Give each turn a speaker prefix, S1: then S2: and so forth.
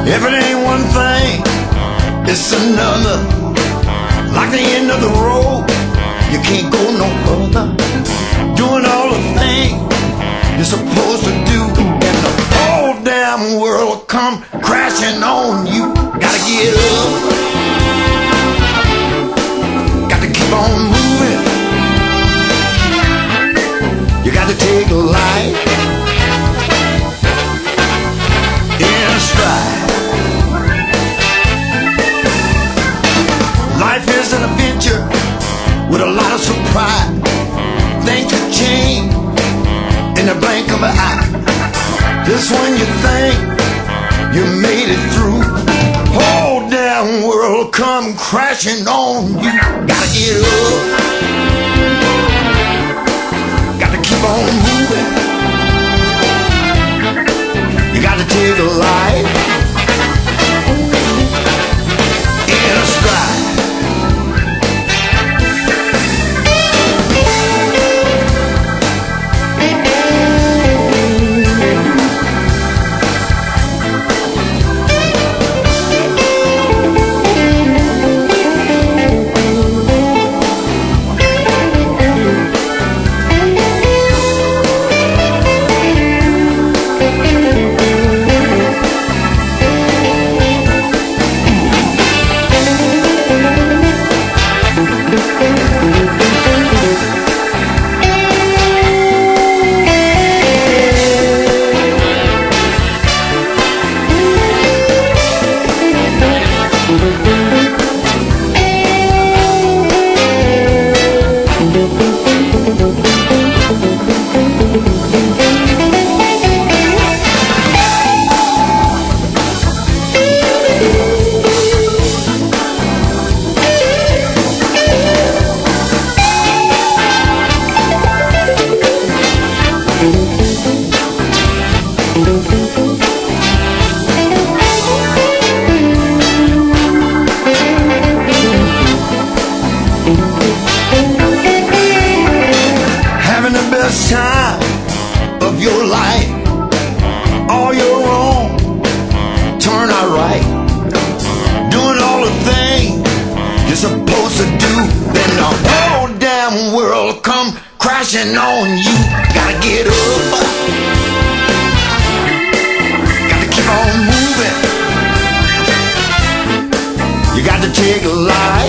S1: If it ain't one thing, it's another. Like the end of the road, you can't go no further. Doing all the things you're supposed to do, and the whole damn world come crashing on you. Gotta get up, gotta keep on moving. You gotta take life in stride. Life is an adventure with a lot of surprise. Things could change in the blink of an eye. This one you think you made it through, whole damn world come crashing on you. Gotta get up, gotta keep on moving. You gotta take a life in a stride. Having the best time of your life, all your wrong turn out right. Doing all the things you're supposed to do, then the whole damn world come crashing on you. Gotta get up, gotta keep on moving. You got to take a life